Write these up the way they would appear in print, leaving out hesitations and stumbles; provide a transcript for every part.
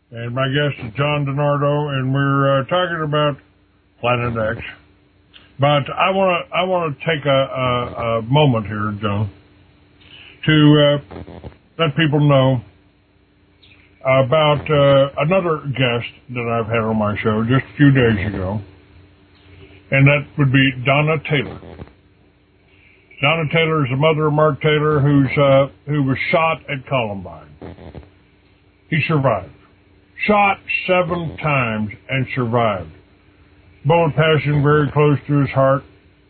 and my guest is John DiNardo, and we're talking about Planet X. But I want to take a moment here, John, to let people know about another guest that I've had on my show just a few days ago, and that would be Donna Taylor. Donna Taylor is the mother of Mark Taylor, who was shot at Columbine. He survived. Shot 7 times and survived. Bullet passing very close to his heart.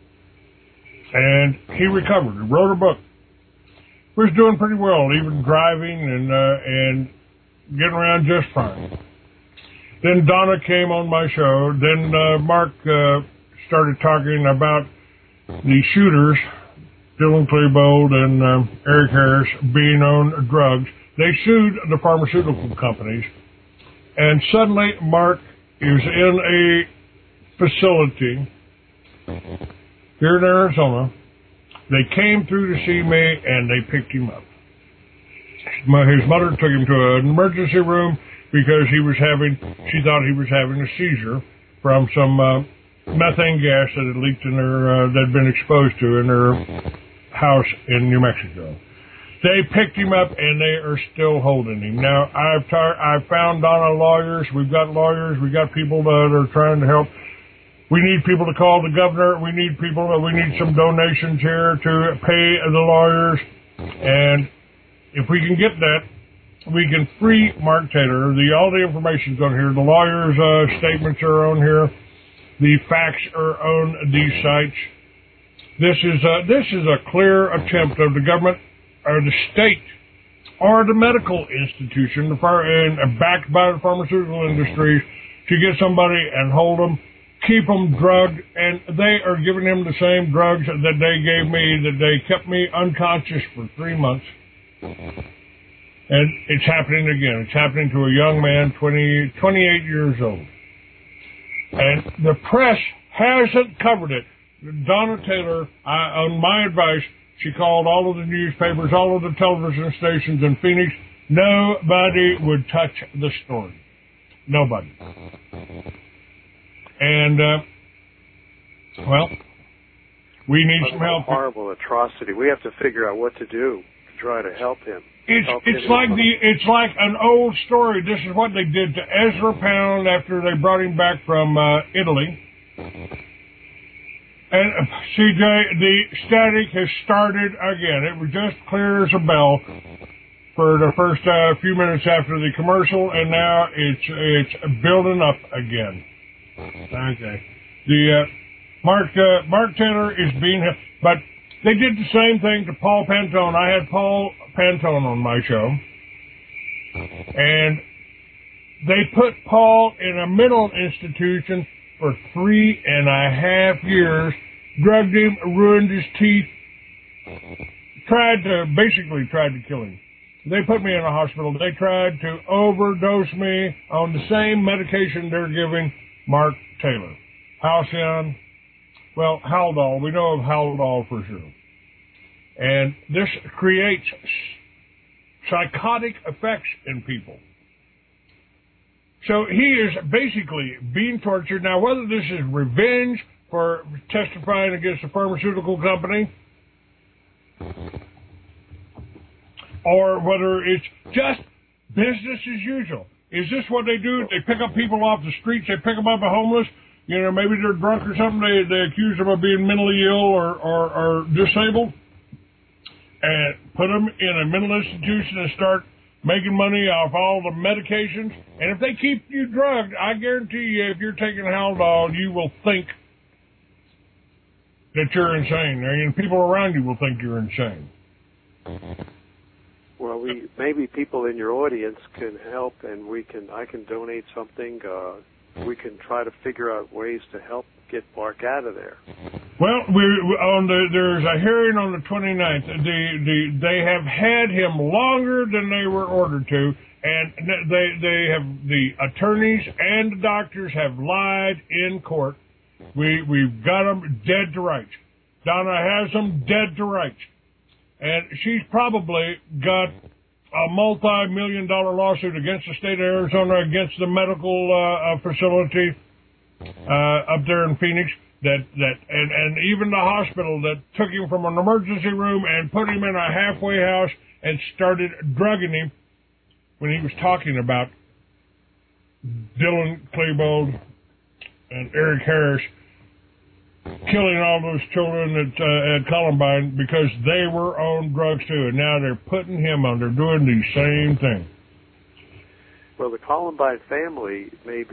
And he recovered. He wrote a book. Was doing pretty well, even driving and getting around just fine. Then Donna came on my show. Then Mark started talking about the shooters, Dylan Klebold and Eric Harris, being on drugs. They sued the pharmaceutical companies, and suddenly Mark is in a facility here in Arizona. They came through to see me, and they picked him up. His mother took him to an emergency room because she thought he was having a seizure from some methane gas that had leaked in that had been exposed to in her house in New Mexico. They picked him up, and they are still holding him. Now, I've found Donna lawyers. We've got lawyers. We've got people that are trying to help. We need people to call the governor. We need some donations here to pay the lawyers. And if we can get that, we can free Mark Taylor. All the information's on here. The lawyers' statements are on here. The facts are on these sites. This is a clear attempt of the government or the state or the medical institution and backed by the pharmaceutical industries to get somebody and hold them, keep them drugged, and they are giving him the same drugs that they gave me, that they kept me unconscious for 3 months. And it's happening again. It's happening to a young man, 28 years old. And the press hasn't covered it. Donna Taylor, on my advice, she called all of the newspapers, all of the television stations in Phoenix. Nobody would touch the story. Nobody. And, we need some help. Horrible atrocity. We have to figure out what to do to try to help him. It's like an old story. This is what they did to Ezra Pound after they brought him back from Italy. And CJ, the static has started again. It was just clear as a bell for the first few minutes after the commercial, and now it's building up again. Okay. The Mark Taylor is being, but they did the same thing to Paul Pantone. I had Paul Pantone on my show, and they put Paul in a mental institution for 3.5 years, drugged him, ruined his teeth, tried to kill him. They put me in a hospital. They tried to overdose me on the same medication they're giving Mark Taylor. Halcyon, Haldol. We know of Haldol for sure. And this creates psychotic effects in people. So he is basically being tortured. Now, whether this is revenge for testifying against a pharmaceutical company or whether it's just business as usual. Is this what they do? They pick up people off the streets. They pick them up as homeless. Maybe they're drunk or something. They accuse them of being mentally ill or disabled and put them in a mental institution and start making money off all the medications. And if they keep you drugged, I guarantee you, if you're taking Haldol, you will think that you're insane. And people around you will think you're insane. Well, maybe people in your audience can help, and I can donate something. We can try to figure out ways to help get Mark out of there. Well, there's a hearing on the 29th. They have had him longer than they were ordered to, and the attorneys and the doctors have lied in court. We've got them dead to rights. Donna has them dead to rights. And she's probably got a multi-million-dollar lawsuit against the state of Arizona, against the medical facility up there in Phoenix, and even the hospital that took him from an emergency room and put him in a halfway house and started drugging him when he was talking about Dylan Klebold and Eric Harris killing all those children at Columbine because they were on drugs too, and now they're putting him on. They're doing the same thing. Well, the Columbine Family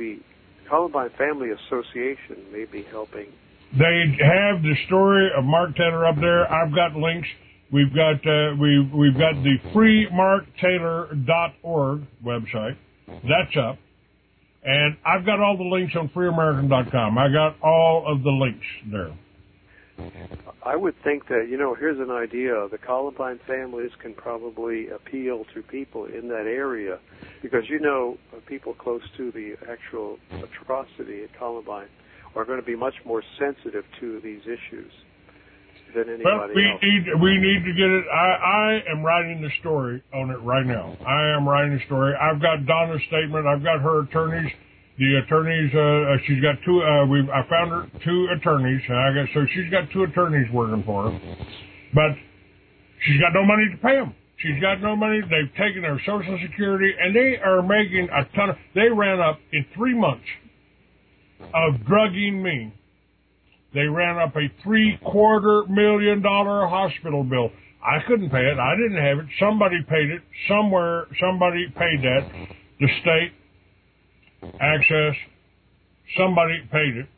Association may be helping. They have the story of Mark Taylor up there. I've got links. We've got the freemarktaylor.org website. That's up. And I've got all the links on freeamerican.com. I got all of the links there. I would think that, here's an idea. The Columbine families can probably appeal to people in that area because, people close to the actual atrocity at Columbine are going to be much more sensitive to these issues than anybody else. We need to get it. I am writing the story on it right now. I am writing the story. I've got Donna's statement. I've got her attorneys. The attorneys, she's got two. I found her two attorneys. So she's got two attorneys working for her, but she's got no money to pay them. She's got no money. They've taken her Social Security, and they are making a ton of. They ran up in 3 months of drugging me. They ran up a $750,000 hospital bill. I couldn't pay it. I didn't have it. Somebody paid it. Somewhere, somebody paid that. The state, Access, somebody paid it.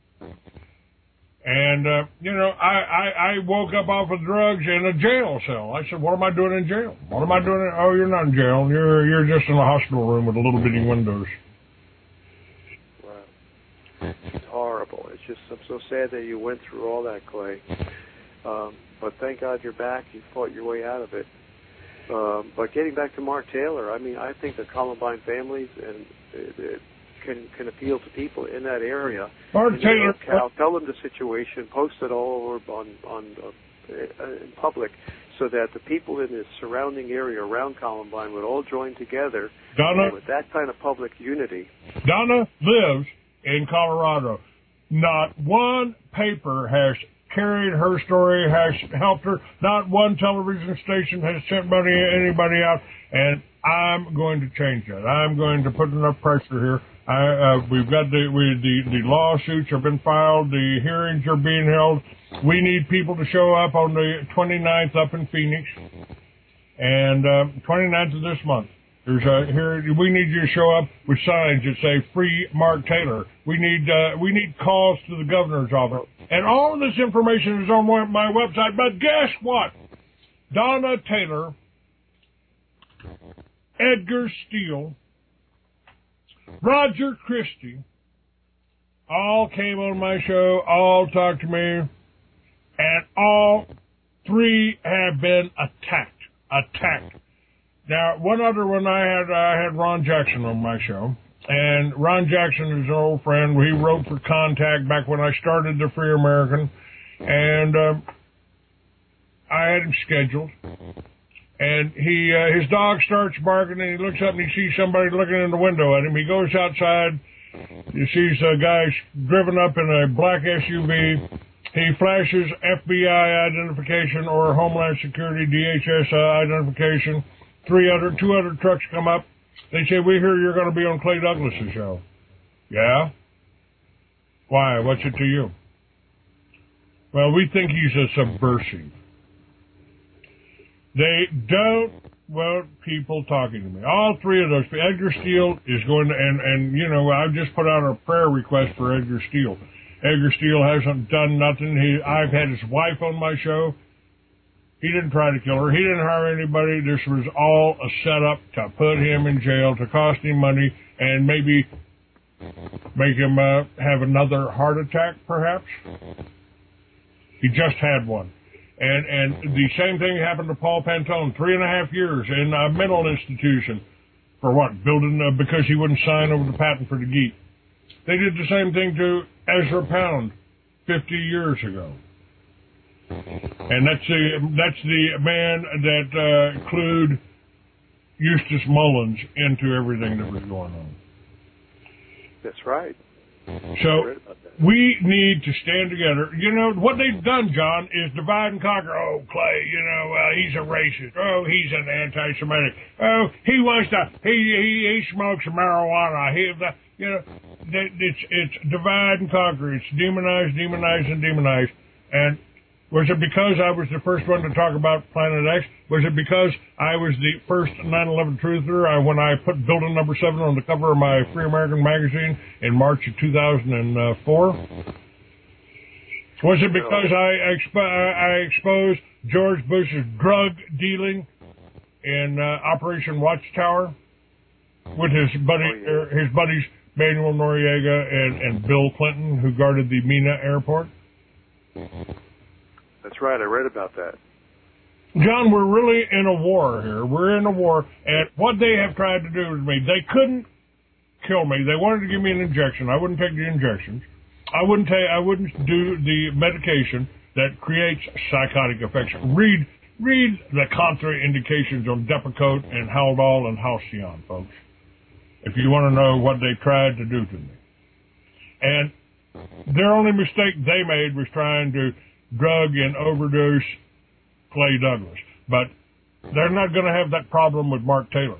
And, I woke up off of drugs in a jail cell. I said, what am I doing in jail? What am I doing? Oh, you're not in jail. You're just in a hospital room with little bitty windows. It's horrible. It's just, I'm so sad that you went through all that, Clay. But thank God you're back. You fought your way out of it. But getting back to Mark Taylor, I think the Columbine families can appeal to people in that area. Mark Taylor, tell them the situation, post it all over in public, so that the people in the surrounding area around Columbine would all join together. Donna, with that kind of public unity. Donna lives in Colorado. Not one paper has carried her story, has helped her. Not one television station has sent anybody out, and I'm going to change that. I'm going to put enough pressure here. We've got the lawsuits have been filed. The hearings are being held. We need people to show up on the 29th up in Phoenix, and 29th of this month. We need you to show up with signs that say "Free Mark Taylor." We need calls to the governor's office, and all of this information is on my website. But guess what? Donna Taylor, Edgar Steele, Roger Christie, all came on my show, all talked to me, and all three have been attacked. Now, one other one I had Ron Jackson on my show, and Ron Jackson is an old friend. He wrote for Contact back when I started the Free American, and I had him scheduled. And his dog starts barking, and he looks up and he sees somebody looking in the window at him. He goes outside. He sees a guy driven up in a black SUV. He flashes FBI identification or Homeland Security DHS identification. 200 trucks come up. They say, we hear you're going to be on Clay Douglas's show. Yeah? Why? What's it to you? Well, we think he's a subversive. They don't want people talking to me. All three of those. Edgar Steele is going to, and I've just put out a prayer request for Edgar Steele. Edgar Steele hasn't done nothing. I've had his wife on my show. He didn't try to kill her. He didn't hire anybody. This was all a setup to put him in jail, to cost him money, and maybe make him have another heart attack, perhaps. He just had one. And the same thing happened to Paul Pantone, 3.5 years in a mental institution. For what? Because he wouldn't sign over the patent for the Geek. They did the same thing to Ezra Pound 50 years ago. And that's the man that clued Eustace Mullins into everything that was going on. That's right. So we need to stand together. You know, what they've done, John, is divide and conquer. Oh, Clay, you know, he's a racist. Oh, he's an anti-Semitic. Oh, he wants to, he smokes marijuana. It's divide and conquer. It's demonize, demonize, and demonize. And was it because I was the first one to talk about Planet X? Was it because I was the first 9/11 truther when I put Building Number 7 on the cover of my Free American magazine in March of 2004? Was it because I exposed George Bush's drug dealing in Operation Watchtower with his buddies Manuel Noriega and Bill Clinton, who guarded the Mena airport? That's right. I read about that. John, we're really in a war here. We're in a war, and what they have tried to do with me, they couldn't kill me. They wanted to give me an injection. I wouldn't take the injections. I wouldn't do the medication that creates psychotic effects. Read the contraindications on Depakote and Haldol and Halcyon, folks, if you want to know what they tried to do to me. And their only mistake they made was trying to drug and overdose Clay Douglas. But they're not going to have that problem with Mark Taylor.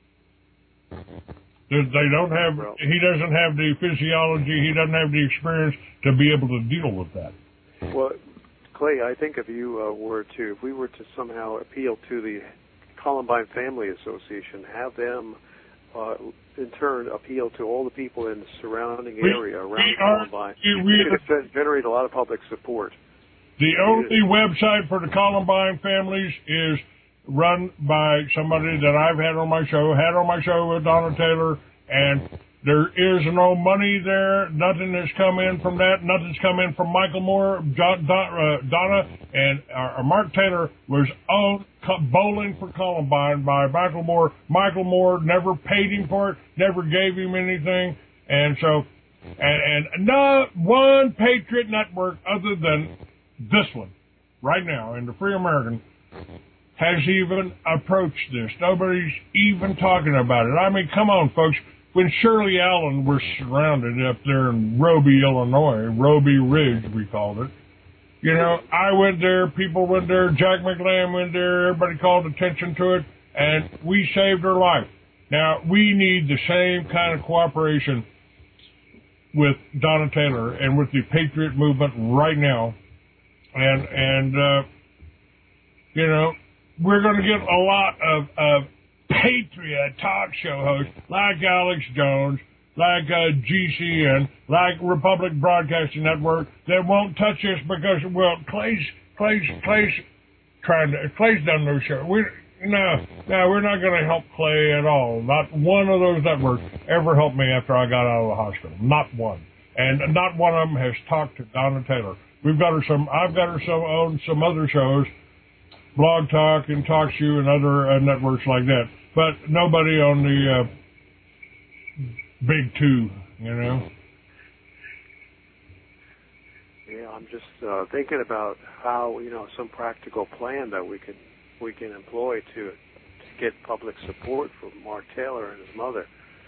He doesn't have the physiology, he doesn't have the experience to be able to deal with that. Well, Clay, I think if we were to somehow appeal to the Columbine Family Association, have them in turn appeal to all the people in the surrounding area around Columbine, we could generate a lot of public support. The only website for the Columbine families is run by somebody that I've had on my show with Donna Taylor, and there is no money there. Nothing has come in from that. Nothing's come in from Michael Moore, Donna, and Mark Taylor was on Bowling for Columbine by Michael Moore. Michael Moore never paid him for it, never gave him anything, and so, and not one Patriot network other than this one, right now, in the Free American, has even approached this. Nobody's even talking about it. I mean, come on, folks. When Shirley Allen was surrounded up there in Roby, Illinois, Roby Ridge, we called it, you know, I went there, people went there, Jack McLam went there, everybody called attention to it, and we saved her life. Now, we need the same kind of cooperation with Donna Taylor and with the Patriot movement right now. And you know, we're going to get a lot of Patriot talk show hosts like Alex Jones, like GCN, like Republic Broadcasting Network that won't touch us because, well, Clay's done no show. We're not going to help Clay at all. Not one of those networks ever helped me after I got out of the hospital. Not one. And not one of them has talked to Donna Taylor. I've got her on some other shows, Blog Talk and TalkShoe and other networks like that. But nobody on the big two, you know. Yeah, I'm just thinking about how, you know, some practical plan that we can employ to get public support for Mark Taylor and his mother.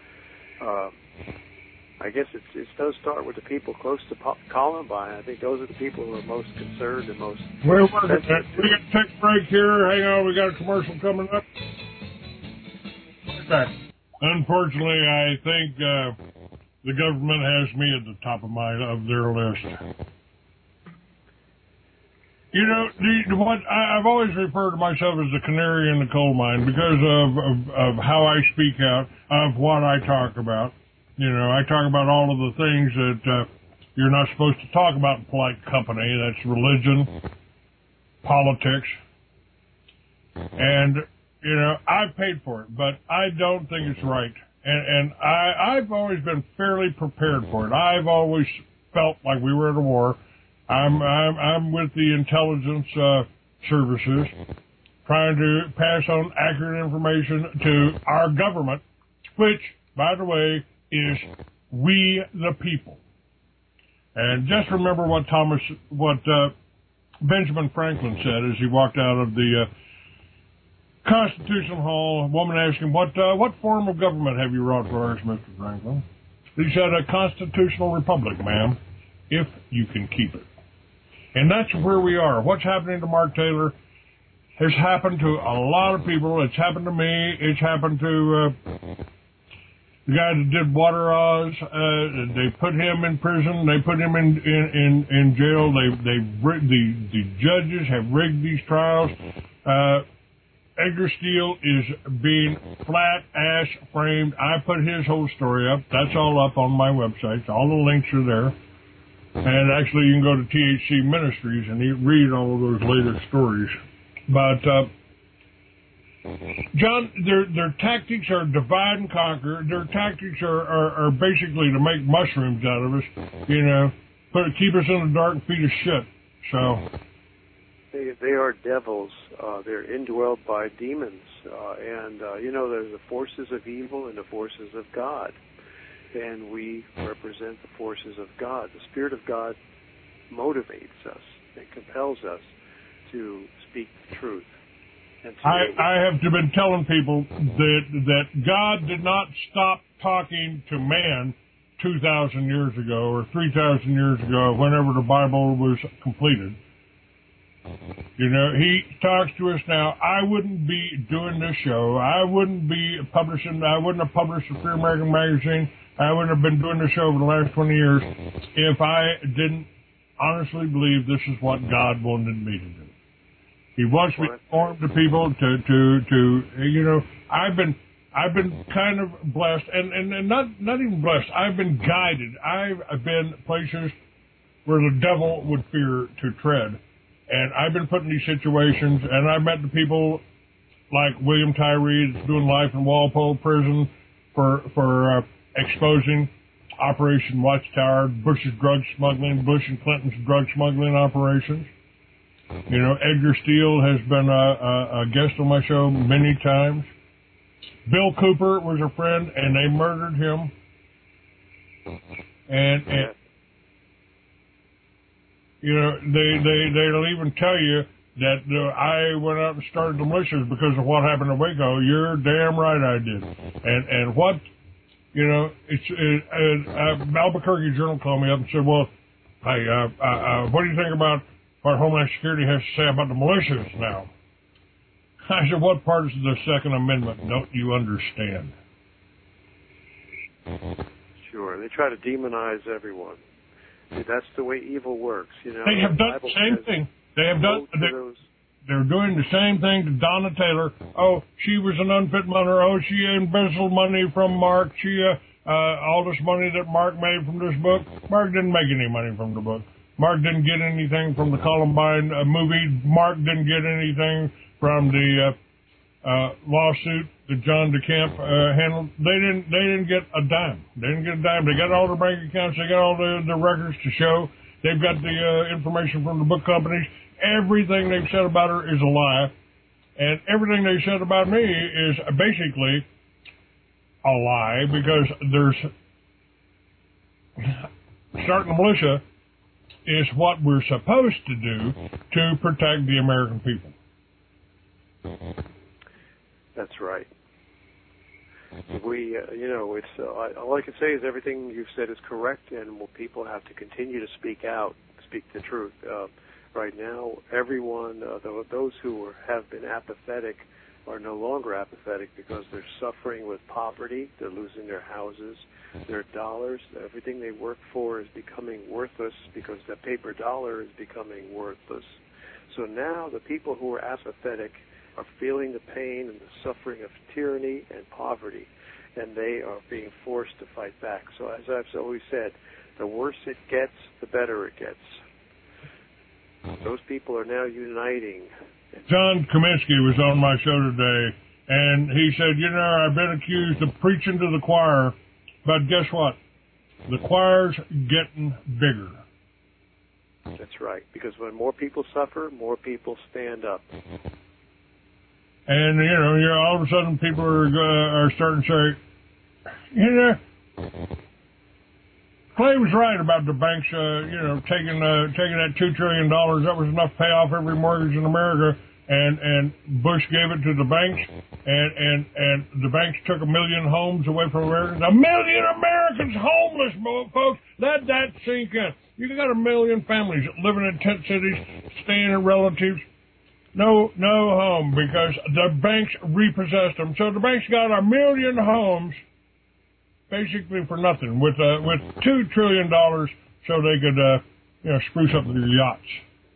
I guess it does start with the people close to Columbine. I think those are the people who are most concerned and most. We're working at that. We got to take a break here. Hang on, we got a commercial coming up. Okay. Unfortunately, I think the government has me at the top of their list. You know, I've always referred to myself as the canary in the coal mine because of how I speak out, of what I talk about. You know, I talk about all of the things that you're not supposed to talk about in polite company. That's religion, politics, and, you know, I've paid for it, but I don't think it's right. And I've always been fairly prepared for it. I've always felt like we were at a war. I'm with the intelligence services trying to pass on accurate information to our government, which, by the way, is we the people. And just remember what Benjamin Franklin said as he walked out of the Constitutional Hall, a woman asked him, what form of government have you wrought for us, Mr. Franklin? He said, a constitutional republic, ma'am, if you can keep it. And that's where we are. What's happening to Mark Taylor has happened to a lot of people. It's happened to me. It's happened to the guy that did Water Oz. They put him in prison. They put him in jail. The judges have rigged these trials. Edgar Steele is being flat-ass framed. I put his whole story up. That's all up on my website. All the links are there. And actually, you can go to THC Ministries and read all of those latest stories. But, John, their tactics are divide and conquer. Their tactics are basically to make mushrooms out of us, keep us in the dark and feed us shit. So... They are devils. They're indwelled by demons. There's the forces of evil and the forces of God. And we represent the forces of God. The Spirit of God motivates us. It compels us to speak the truth. And I have been telling people that God did not stop talking to man 2,000 years ago or 3,000 years ago, whenever the Bible was completed. He talks to us now. I wouldn't be doing this show. I wouldn't have published the Free American Magazine. I wouldn't have been doing this show over the last 20 years if I didn't honestly believe this is what God wanted me to do. He wants me to inform the people I've been kind of blessed and not even blessed. I've been guided. I've been places where the devil would fear to tread. And I've been put in these situations, and I've met the people like William Tyree that's doing life in Walpole Prison for exposing Operation Watchtower, Bush's drug smuggling, Bush and Clinton's drug smuggling operations. Edgar Steele has been a guest on my show many times. Bill Cooper was a friend, and they murdered him. And they'll even tell you that I went out and started the militias because of what happened in Waco. You're damn right I did. And what, Albuquerque Journal called me up and said, well, hey, what do you think about what Homeland Security has to say about the militias now? I said, what parts of the Second Amendment don't you understand? Sure. They try to demonize everyone. That's the way evil works, They have done the same thing. They have done. They're doing the same thing to Donna Taylor. Oh, she was an unfit mother. Oh, she embezzled money from Mark. She all this money that Mark made from this book. Mark didn't make any money from the book. Mark didn't get anything from the Columbine movie. Mark didn't get anything from the lawsuit that John DeCamp handled. They didn't get a dime. They didn't get a dime. They got all the bank accounts. They got all the records to show. They've got the information from the book companies. Everything they've said about her is a lie, and everything they said about me is basically a lie, because starting a militia is what we're supposed to do to protect the American people. That's right. We, it's all I can say is everything you've said is correct, and people have to continue to speak out, speak the truth. Right now, everyone, those who have been apathetic, are no longer apathetic because they're suffering with poverty. They're losing their houses, their dollars. Everything they work for is becoming worthless because the paper dollar is becoming worthless. So now the people who are apathetic are feeling the pain and the suffering of tyranny and poverty, and they are being forced to fight back. So as I've always said, the worse it gets, the better it gets. Those people are now uniting. John Kaminsky was on my show today, and he said, I've been accused of preaching to the choir, but guess what? The choir's getting bigger. That's right, because when more people suffer, more people stand up. And, all of a sudden people are starting to say, Clay was right about the banks, taking that $2 trillion. That was enough to pay off every mortgage in America. and Bush gave it to the banks, and the banks took 1 million homes away from Americans. 1 million Americans homeless, folks. Let that sink in. You got 1 million families living in tent cities, staying in relatives. No home because the banks repossessed them. So the banks got 1 million homes basically for nothing with $2 trillion so they could spruce up their yachts.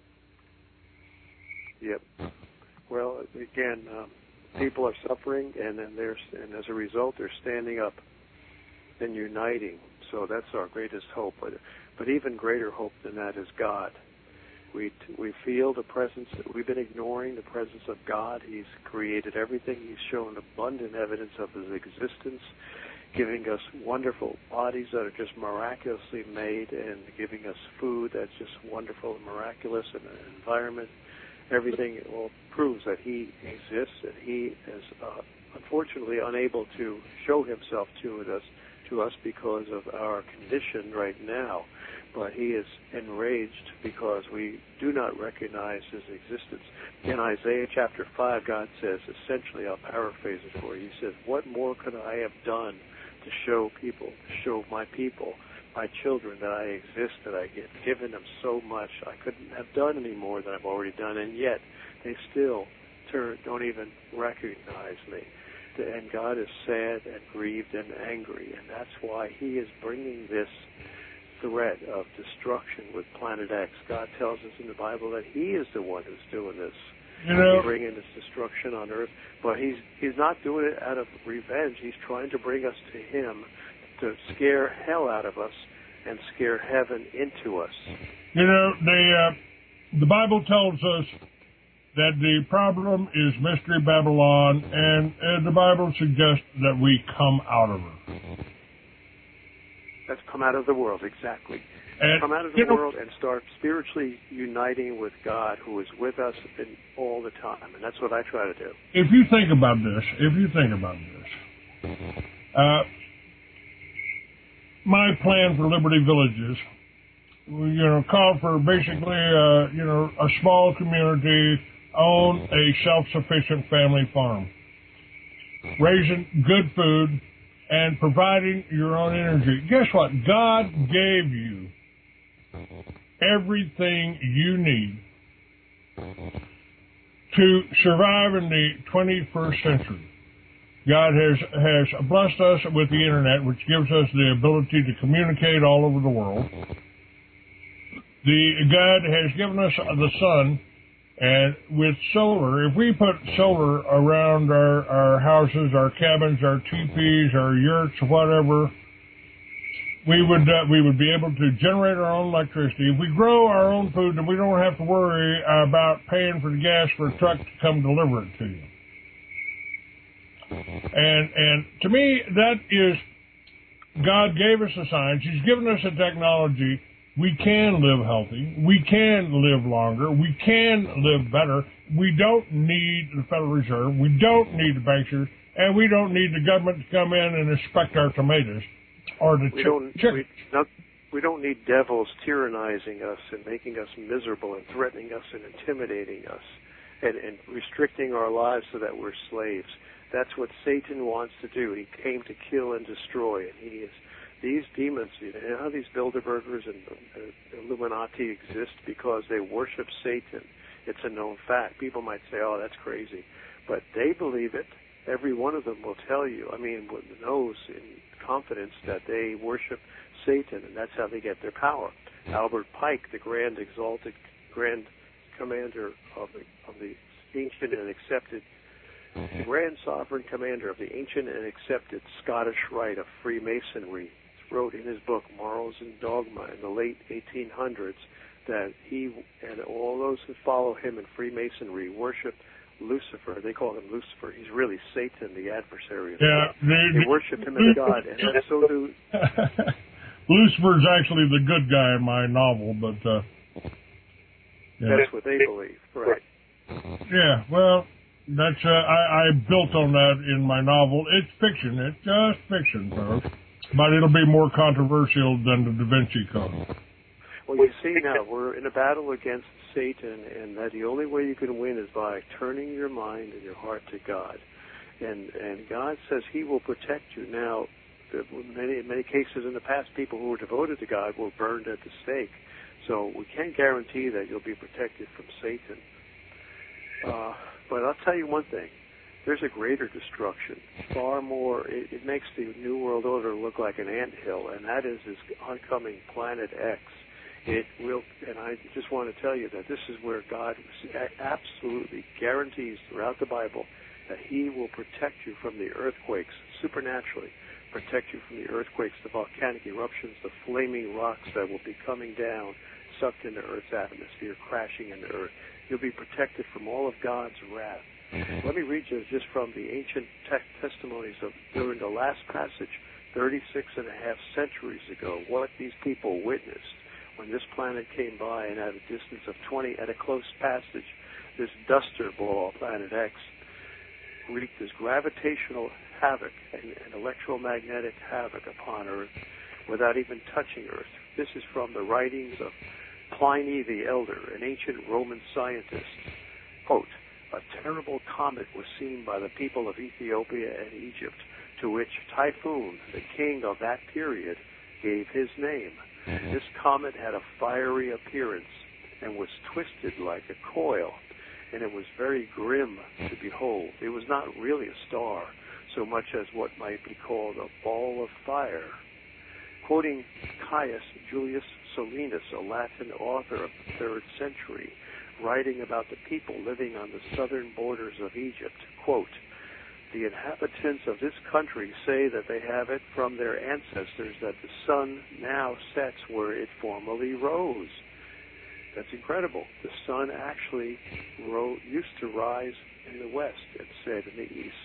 Yep. Well, again, people are suffering, and as a result, they're standing up and uniting. So that's our greatest hope. But even greater hope than that is God. We feel the presence. We've been ignoring the presence of God. He's created everything. He's shown abundant evidence of His existence, giving us wonderful bodies that are just miraculously made, and giving us food that's just wonderful and miraculous, and an environment. Everything all proves that He exists, and He is unfortunately unable to show Himself to us because of our condition right now. But He is enraged because we do not recognize His existence. In Isaiah chapter 5, God says, essentially, I'll paraphrase it for you. He says, "What more could I have done to show my people, my children, that I exist, that I get given them so much. I couldn't have done any more than I've already done, and yet they still don't even recognize me." And God is sad and grieved and angry, and that's why He is bringing this threat of destruction with Planet X. God tells us in the Bible that He is the one who's doing this. He's bringing this destruction on Earth, but He's not doing it out of revenge. He's trying to bring us to Him to scare hell out of us and scare heaven into us. The Bible tells us that the problem is Mystery Babylon, and the Bible suggests that we come out of her. Let's come out of the world, exactly. And come out of the world and start spiritually uniting with God, who is with us all the time, and that's what I try to do. If you think about this, my plan for Liberty Villages, called for basically, a small community, own a self-sufficient family farm, raising good food, and providing your own energy. Guess what? God gave you everything you need to survive in the 21st century. God has blessed us with the internet, which gives us the ability to communicate all over the world. God has given us the sun, and with solar, if we put solar around our houses, our cabins, our teepees, our yurts, whatever, we would be able to generate our own electricity. If we grow our own food, then we don't have to worry about paying for the gas for a truck to come deliver it to you. And to me, that is, God gave us the science. He's given us the technology. We can live healthy. We can live longer. We can live better. We don't need the Federal Reserve. We don't need the bankers. And we don't need the government to come in and inspect our tomatoes or the chickens. We don't need devils tyrannizing us and making us miserable and threatening us and intimidating us and restricting our lives so that we're slaves. That's what Satan wants to do. He came to kill and destroy, and he is. These demons, how these Bilderbergers and Illuminati exist because they worship Satan. It's a known fact. People might say, "Oh, that's crazy," but they believe it. Every one of them will tell you. Knows in confidence that they worship Satan, and that's how they get their power. Albert Pike, the grand commander of the ancient and accepted, the grand sovereign commander of the ancient and accepted Scottish Rite of Freemasonry, wrote in his book Morals and Dogma in the late 1800s that he and all those who follow him in Freemasonry worship Lucifer. They call him Lucifer. He's really Satan, the adversary of God. They worship him as God, and so do. Lucifer's actually the good guy in my novel, but that's what they believe, right? Yeah, well, that's I built on that in my novel. It's fiction. It's just fiction, folks. But it'll be more controversial than the Da Vinci Code. Well, you see now, we're in a battle against Satan, and that the only way you can win is by turning your mind and your heart to God. And God says He will protect you. Now, in many cases in the past, people who were devoted to God were burned at the stake. So we can't guarantee that you'll be protected from Satan. But I'll tell you one thing. There's a greater destruction, far more. It makes the New World Order look like an anthill, and that is this oncoming Planet X. It will, and I just want to tell you that this is where God absolutely guarantees throughout the Bible that He will protect you from the earthquakes, supernaturally protect you from the earthquakes, the volcanic eruptions, the flaming rocks that will be coming down, sucked into Earth's atmosphere, crashing into Earth. You'll be protected from all of God's wrath. Let me read you just from the ancient testimonies of during the last passage, 36 and a half centuries ago, what these people witnessed when this planet came by, and at a distance of 20, at a close passage, this duster ball, Planet X, wreaked this gravitational havoc and electromagnetic havoc upon Earth without even touching Earth. This is from the writings of Pliny the Elder, an ancient Roman scientist. Quote, "A terrible comet was seen by the people of Ethiopia and Egypt, to which Typhoon, the king of that period, gave his name. This comet had a fiery appearance and was twisted like a coil, and it was very grim to behold. It was not really a star, so much as what might be called a ball of fire." Quoting Caius Julius Solinus, a Latin author of the 3rd century, writing about the people living on the southern borders of Egypt, quote, "The inhabitants of this country say that they have it from their ancestors that the sun now sets where it formerly rose." That's incredible. The sun actually used to rise in the west and set in the east.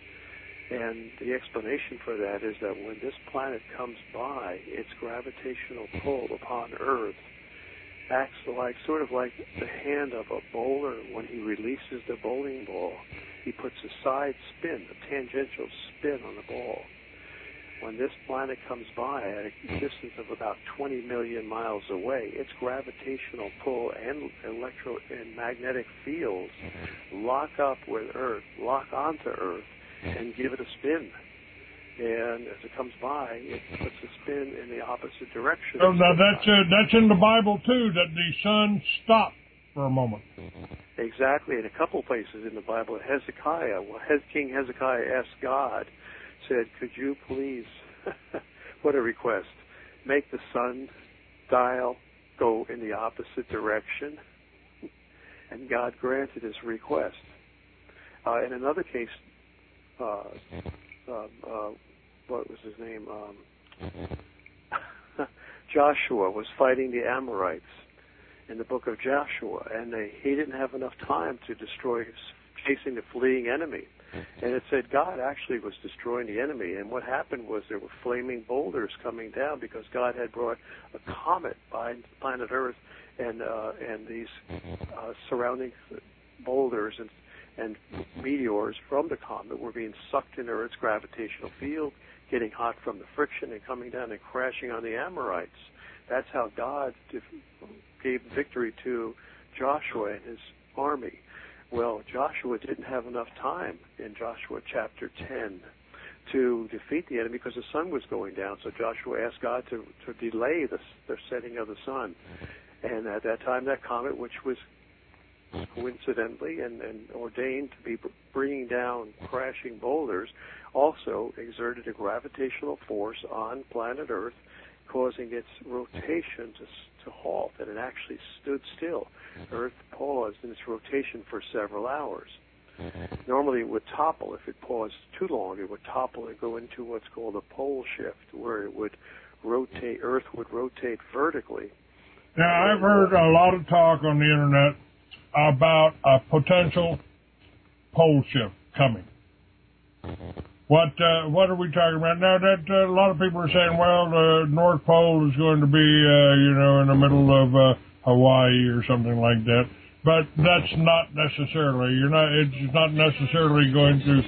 And the explanation for that is that when this planet comes by, its gravitational pull upon Earth acts sort of like the hand of a bowler when he releases the bowling ball. He puts a side spin, a tangential spin on the ball. When this planet comes by at a distance of about 20 million miles away, its gravitational pull and magnetic fields lock up with Earth, lock onto Earth, and give it a spin. And as it comes by, it puts a spin in the opposite direction. Oh, now that's in the Bible too, that the sun stopped for a moment. Exactly. In a couple places in the Bible, Hezekiah, King Hezekiah asked God, said, "Could you please," what a request, "make the sun dial go in the opposite direction?" And God granted his request. In another case, what was his name? Joshua was fighting the Amorites in the book of Joshua, and he didn't have enough time to chasing the fleeing enemy. And it said God actually was destroying the enemy, and what happened was there were flaming boulders coming down because God had brought a comet by planet Earth, and these surrounding boulders and meteors from the comet were being sucked into Earth's gravitational field, getting hot from the friction and coming down and crashing on the Amorites. That's how God gave victory to Joshua and his army. Well, Joshua didn't have enough time in Joshua chapter 10 to defeat the enemy because the sun was going down. So Joshua asked God to delay the setting of the sun. And at that time, that comet, which was coincidentally and ordained to be bringing down crashing boulders, also exerted a gravitational force on planet Earth, causing its rotation to halt, and it actually stood still. Earth paused in its rotation for several hours. Normally it would topple. If it paused too long, it would topple and go into what's called a pole shift, where it would rotate, Earth would rotate vertically. Now, I've heard a lot of talk on the internet about a potential pole shift coming. What are we talking about now? That a lot of people are saying, well, the North Pole is going to be, in the middle of Hawaii or something like that. But that's not necessarily. It's not necessarily going to.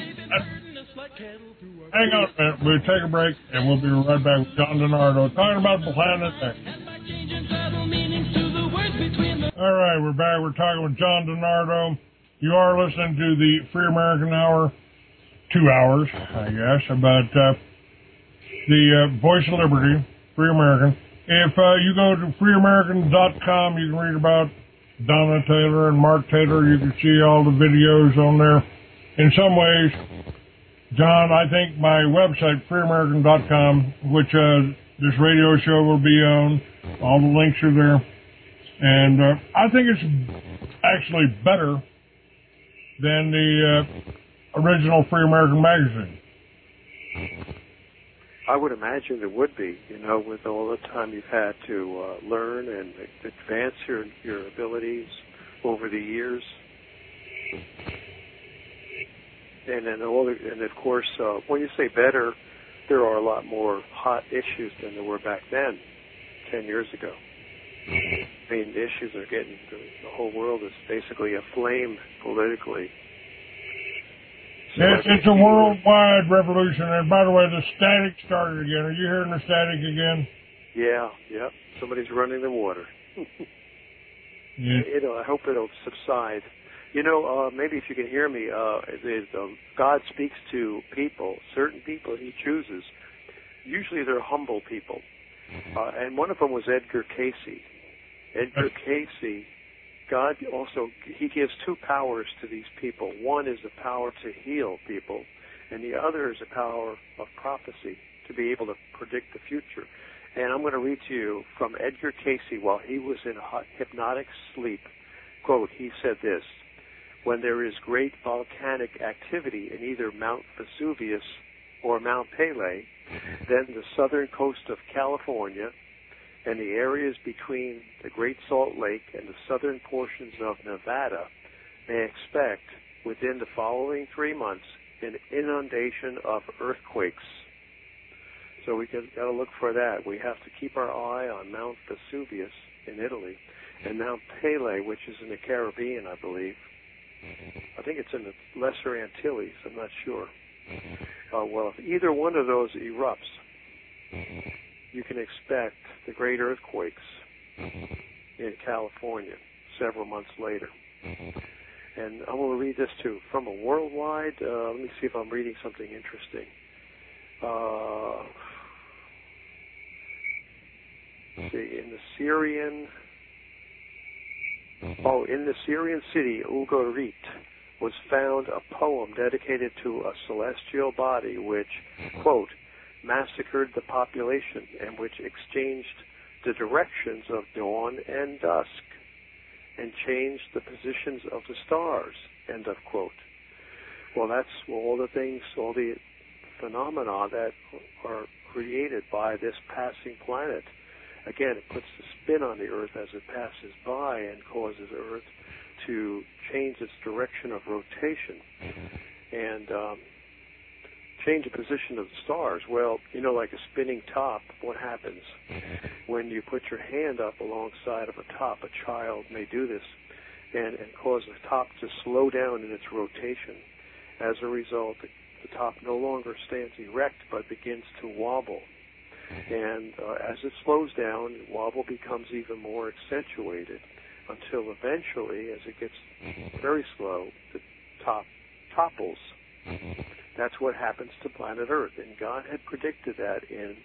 Hang on a minute. We'll take a break, and we'll be right back with John DiNardo talking about Planet X. All right, we're back. We're talking with John DiNardo. You are listening to the Free American Hour, 2 hours, I guess, about the Voice of Liberty, Free American. If you go to freeamerican.com, you can read about Donna Taylor and Mark Taylor. You can see all the videos on there. In some ways, John, I think my website, freeamerican.com, which this radio show will be on, all the links are there. And I think it's actually better than the original Free American magazine. I would imagine it would be, with all the time you've had to learn and advance your abilities over the years. And then and of course, when you say better, there are a lot more hot issues than there were back then, 10 years ago. I mean, the issues are getting, the whole world is basically aflame politically. So it's a worldwide revolution. And by the way, the static started again. Are you hearing the static again? Yeah. Somebody's running the water. Yeah. I hope it'll subside. Maybe if you can hear me, God speaks to people, certain people he chooses. Usually they're humble people. And one of them was Edgar Cayce. Edgar Cayce, God also, he gives two powers to these people. One is the power to heal people, and the other is the power of prophecy, to be able to predict the future. And I'm going to read to you from Edgar Cayce while he was in hypnotic sleep. Quote, he said this: when there is great volcanic activity in either Mount Vesuvius or Mount Pelée, then the southern coast of California and the areas between the Great Salt Lake and the southern portions of Nevada may expect, within the following 3 months, an inundation of earthquakes. So we got to look for that. We have to keep our eye on Mount Vesuvius in Italy and Mount Pelée, which is in the Caribbean, I believe. I think it's in the Lesser Antilles. I'm not sure. Well, if either one of those erupts, you can expect the great earthquakes in California several months later. And I want to read this too. From a worldwide, let me see if I'm reading something interesting. In the Syrian city Ugarit was found a poem dedicated to a celestial body which, quote, massacred the population and which exchanged the directions of dawn and dusk and changed the positions of the stars, end of quote. Well, that's all the things, all the phenomena that are created by this passing planet. Again, it puts the spin on the Earth as it passes by and causes Earth to change its direction of rotation and change the position of the stars. Well, like a spinning top, what happens? When you put your hand up alongside of a top, a child may do this and cause the top to slow down in its rotation. As a result, the top no longer stands erect but begins to wobble. And as it slows down, the wobble becomes even more accentuated until eventually, as it gets very slow, the top topples. That's what happens to planet Earth. And God had predicted that in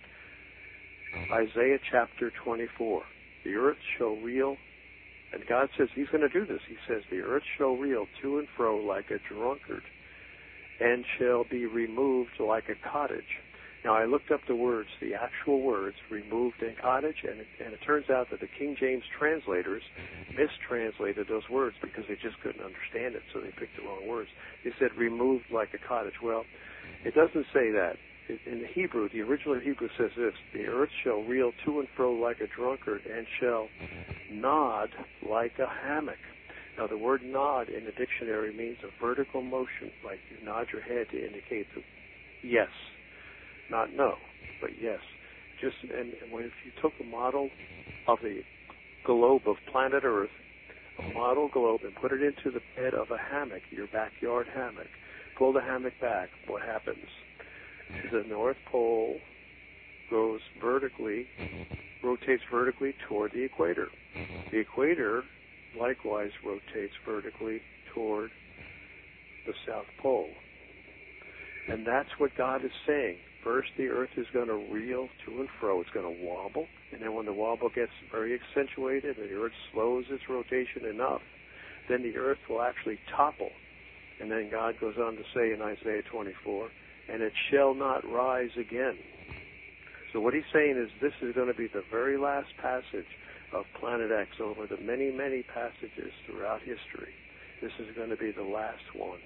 Isaiah chapter 24. The earth shall reel, and God says he's going to do this. He says, the earth shall reel to and fro like a drunkard and shall be removed like a cottage. Now, I looked up the words, the actual words, removed and cottage, and it turns out that the King James translators mistranslated those words because they just couldn't understand it, so they picked the wrong words. They said removed like a cottage. Well, it doesn't say that. In the Hebrew, the original Hebrew says this: the earth shall reel to and fro like a drunkard and shall nod like a hammock. Now, the word nod in the dictionary means a vertical motion, like you nod your head to indicate the yes. Not no, but yes. And if you took a model of the globe of planet Earth, a model globe, and put it into the bed of a hammock, your backyard hammock, pull the hammock back, what happens? The North Pole rotates vertically toward the equator. The equator likewise rotates vertically toward the South Pole. And that's what God is saying. First, the Earth is going to reel to and fro. It's going to wobble. And then when the wobble gets very accentuated and the Earth slows its rotation enough, then the Earth will actually topple. And then God goes on to say in Isaiah 24, and it shall not rise again. So what he's saying is this is going to be the very last passage of Planet X over the many, many passages throughout history. This is going to be the last one.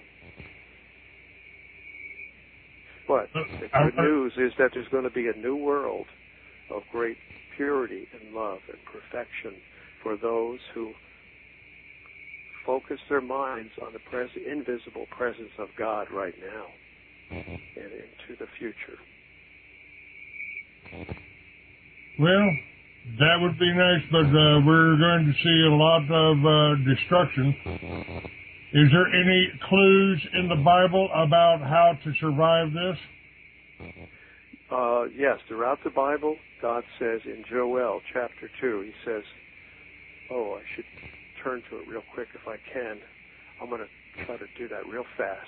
But the good news is that there's going to be a new world of great purity and love and perfection for those who focus their minds on the invisible presence of God right now and into the future. Well, that would be nice, but we're going to see a lot of destruction. Is there any clues in the Bible about how to survive this? Yes, throughout the Bible, God says in Joel chapter 2, he says, I should turn to it real quick if I can. I'm going to try to do that real fast.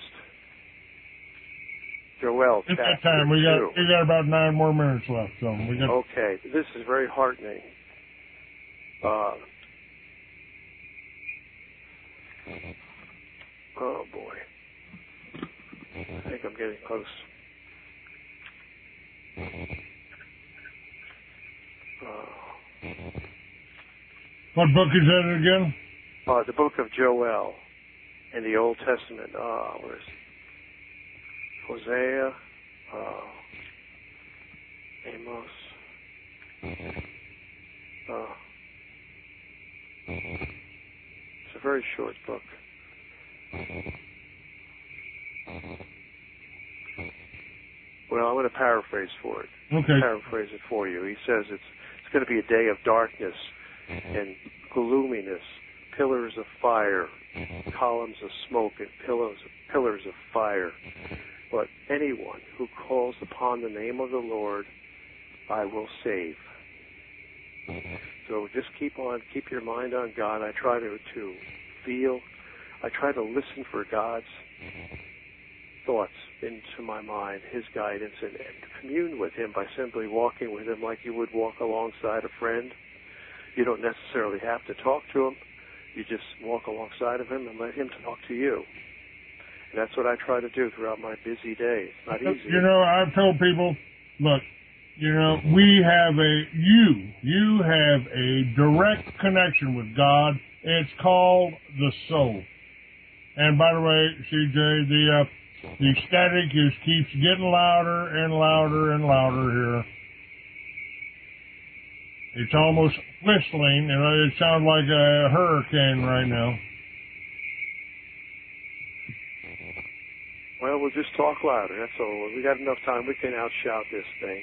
Joel chapter 2. At that time, we got about 9 more minutes left. So we got. Okay, this is very heartening. Oh boy, I think I'm getting close. What book is that again? The book of Joel in the Old Testament. Where's Hosea? Amos. It's a very short book. Well, I'm going to paraphrase for it. Okay. Paraphrase it for you. He says it's going to be a day of darkness and gloominess, pillars of fire, columns of smoke, and pillars of fire. But anyone who calls upon the name of the Lord, I will save. So just keep your mind on God. I try to feel, I try to listen for God's thoughts into my mind, His guidance, and commune with Him by simply walking with Him like you would walk alongside a friend. You don't necessarily have to talk to Him. You just walk alongside of Him and let Him talk to you. And that's what I try to do throughout my busy day. It's not easy. You know, I've told people, look, you know, you have a direct connection with God. It's called the soul. And by the way, CJ, the static keeps getting louder and louder and louder here. It's almost whistling, and it sounds like a hurricane right now. Well, we'll just talk louder, that's all. We got enough time. We can outshout this thing.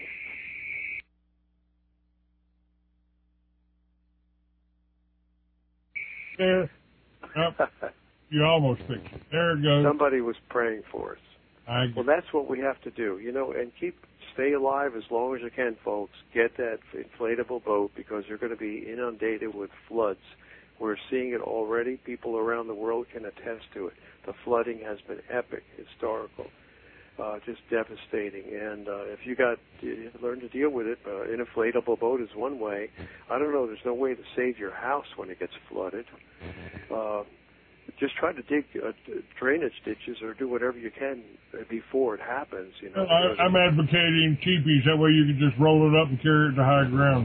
There. Oh, you almost fixed it. There it goes. Somebody was praying for us. Well, that's what we have to do, you know, and stay alive as long as you can, folks. Get that inflatable boat because you're going to be inundated with floods. We're seeing it already. People around the world can attest to it. The flooding has been epic, historical, just devastating. And if you learn to deal with it, an inflatable boat is one way. I don't know. There's no way to save your house when it gets flooded. Just try to dig drainage ditches or do whatever you can before it happens. You know. I'm advocating teepees. That way you can just roll it up and carry it to high ground.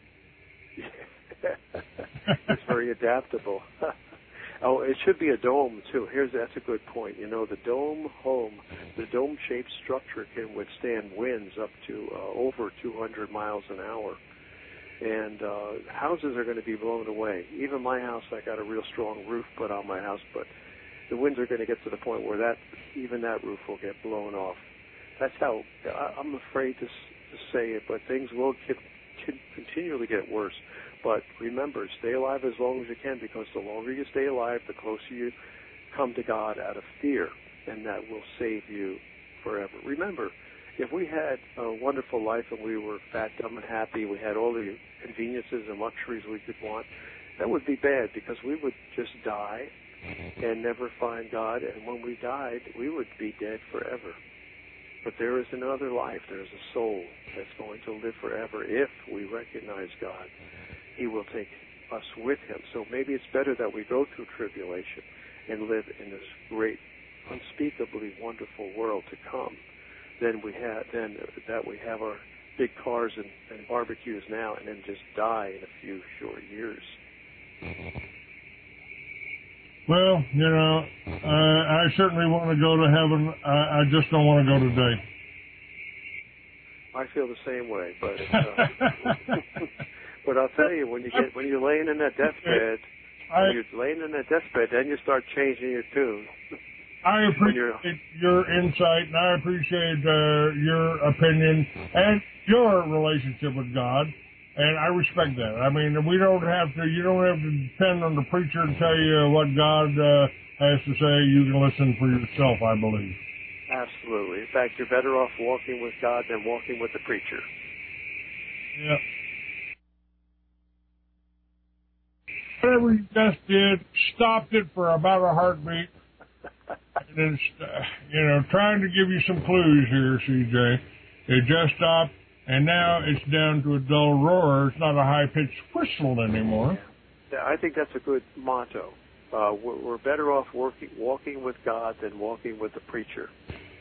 It's very adaptable. Oh, it should be a dome too. That's a good point. You know, the dome-shaped structure can withstand winds up to over 200 miles an hour. And houses are going to be blown away. Even my house, I got a real strong roof put on my house, but the winds are going to get to the point where even that roof will get blown off. That's how, I'm afraid to say it, but things will continually get worse. But remember, stay alive as long as you can, because the longer you stay alive, the closer you come to God out of fear, and that will save you forever. Remember, if we had a wonderful life and we were fat, dumb, and happy, we had all the conveniences and luxuries we could want, That would be bad, because we would just die and never find God, and when we died, we would be dead forever. But there is another life. There is a soul that's going to live forever. If we recognize God, He will take us with Him. So maybe it's better that we go through tribulation and live in this great, unspeakably wonderful world to come than that we have our big cars and barbecues now and then just die in a few short years. Well, I certainly want to go to heaven. I just don't want to go today. I feel the same way, but but I'll tell you, when you're laying in that deathbed, then you start changing your tune. I appreciate your insight, and I appreciate your opinion and your relationship with God. And I respect that. I mean, you don't have to depend on the preacher to tell you what God has to say. You can listen for yourself, I believe. Absolutely. In fact, you're better off walking with God than walking with the preacher. Yeah. Whatever you just did, stopped it for about a heartbeat. And it's, trying to give you some clues here, CJ. It just stopped. And now it's down to a dull roar. It's not a high-pitched whistle anymore. Yeah, I think that's a good motto. We're better off walking with God than walking with the preacher.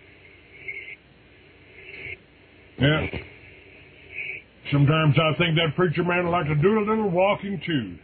Yeah. Sometimes I think that preacher man would like to do a little walking too.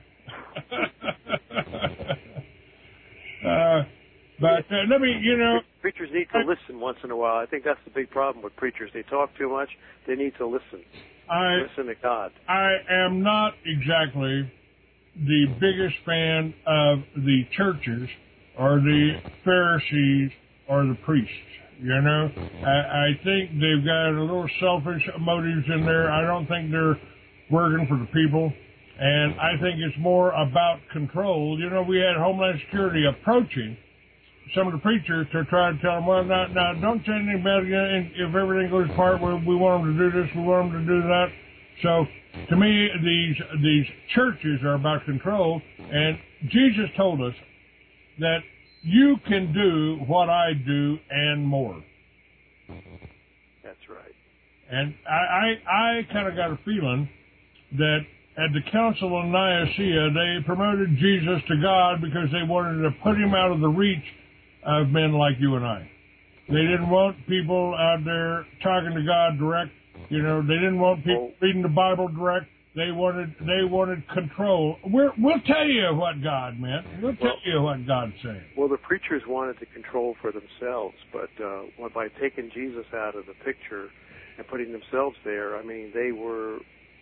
But let me, Preachers need to listen once in a while. I think that's the big problem with preachers. They talk too much. They need to listen. Listen to God. I am not exactly the biggest fan of the churches or the Pharisees or the priests. I think they've got a little selfish motives in there. I don't think they're working for the people. And I think it's more about control. We had Homeland Security approaching some of the preachers to try to tell them, well, now don't say anything bad again. If everything goes apart, we want them to do this, we want them to do that. So, to me, these churches are about control, and Jesus told us that you can do what I do and more. That's right. And I kind of got a feeling that at the Council of Nicaea, they promoted Jesus to God because they wanted to put him out of the reach of men like you and I. They didn't want people out there talking to God direct. They didn't want people reading the Bible direct. They wanted control. We'll tell you what God meant. We'll tell you what God's saying. Well, the preachers wanted to control for themselves, but by taking Jesus out of the picture and putting themselves there, I mean, they were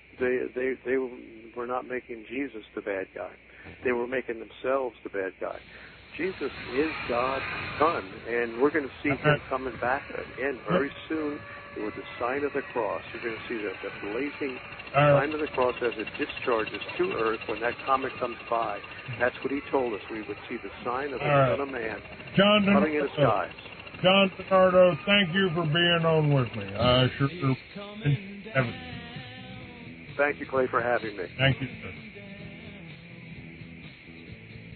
not making Jesus the bad guy. They were making themselves the bad guy. Jesus is God's Son, and we're going to see Him coming back again very soon with the sign of the cross. You're going to see the blazing sign of the cross as it discharges to earth when that comet comes by. That's what He told us. We would see the sign of the Son of Man coming in the skies. John DiNardo, thank you for being on with me. I sure. Thank you, Clay, for having me. Thank you, sir.